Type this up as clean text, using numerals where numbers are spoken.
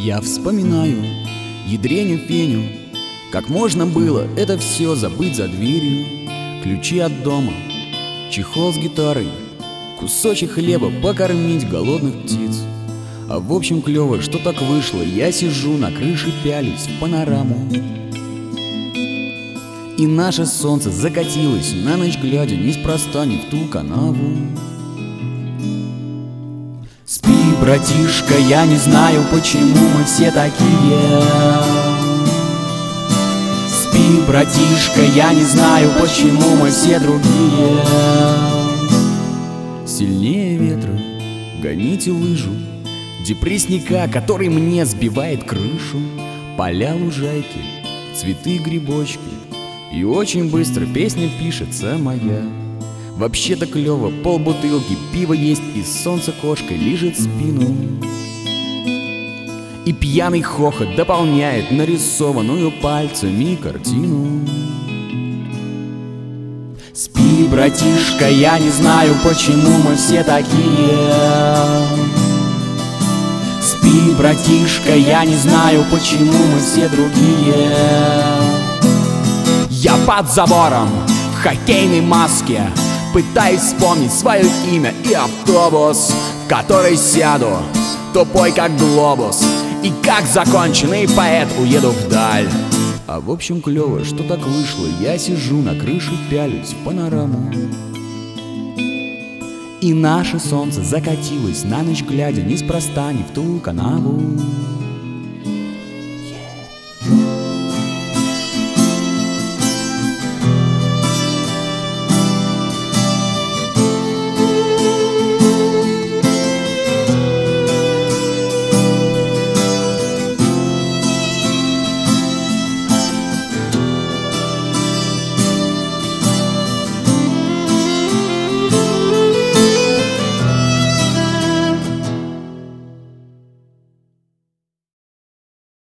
Я вспоминаю ядреню Феню, как можно было это все забыть за дверью. Ключи от дома, чехол с гитарой, кусочек хлеба покормить голодных птиц. А в общем клево, что так вышло. Я сижу на крыше, пялюсь в панораму, и наше солнце закатилось на ночь глядя, неспроста не в ту канаву. Спи, братишка, я не знаю, почему мы все такие. Спи, братишка, я не знаю, почему мы все другие. Сильнее ветра гоните лыжу, депрессника, который мне сбивает крышу. Поля, лужайки, цветы, грибочки, и очень быстро песня пишется моя. Вообще-то клёво, полбутылки пива есть, и солнце кошкой лижет спину. И пьяный хохот дополняет нарисованную пальцами картину. Спи, братишка, я не знаю, почему мы все такие. Спи, братишка, я не знаю, почему мы все другие. Я под забором в хоккейной маске пытаюсь вспомнить свое имя и автобус, в который сяду, тупой как глобус, и как законченный поэт уеду вдаль. А в общем клево, что так вышло. Я сижу на крыше, пялюсь в панораму, и наше солнце закатилось на ночь глядя, неспроста не в ту канаву.